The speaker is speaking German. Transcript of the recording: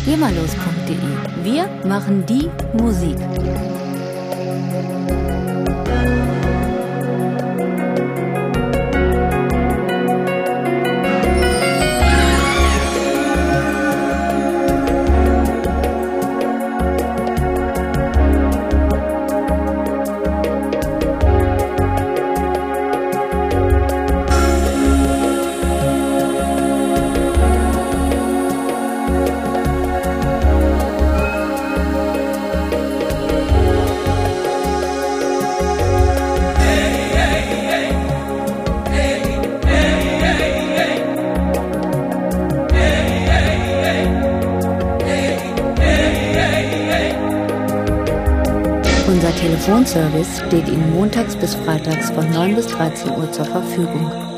GEMALOS.de. Wir machen die Musik. Unser Telefonservice steht Ihnen montags bis freitags von 9 bis 13 Uhr zur Verfügung.